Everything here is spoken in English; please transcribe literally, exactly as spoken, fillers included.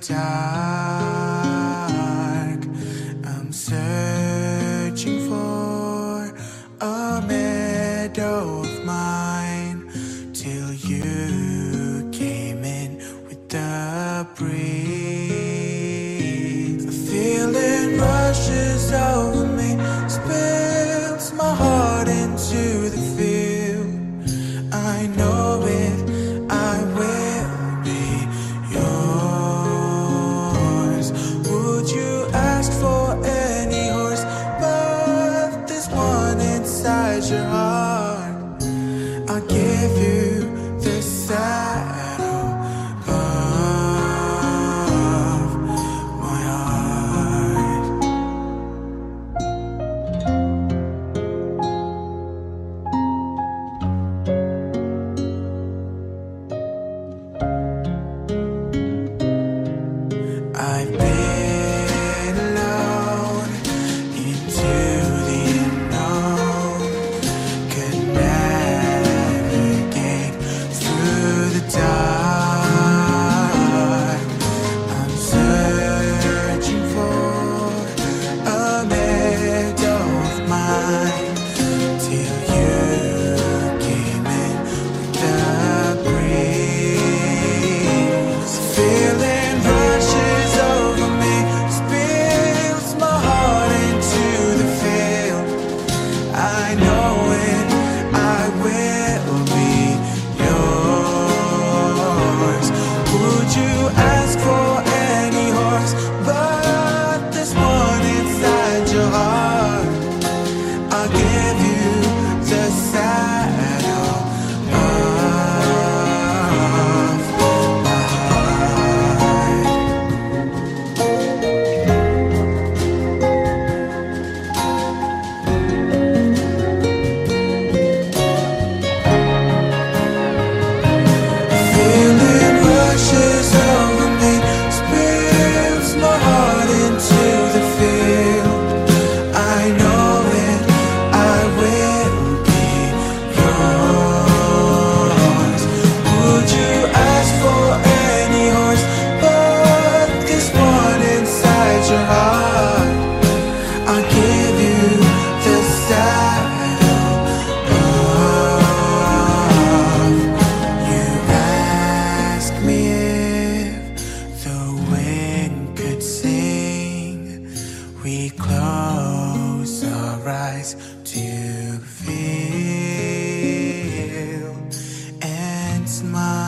dark. I'm searching for a meadow of mine till you came in with the breeze. The feeling rushes over me, spills my heart into the field. I know it, I will be yours. Would you ask for any horse but this one inside your heart? I'll give you the saddle of my heart. I've been alone into the unknown, could navigate through the dark. I'm searching for a meadow of mine till you came in with the breeze. Feeling rushes over me, spills my heart into the field. I know it, I will be yours. Would you ask for any horse but this one inside your heart? I'll give you the saddle of my heart. Feeling rushes over me, spills my heart into the field. I know it, I will be yours. Would you ask for any horse but this one inside your heart? I'll give you the saddle of. You ask me if the wind could sing. We close our eyes to feel and smile.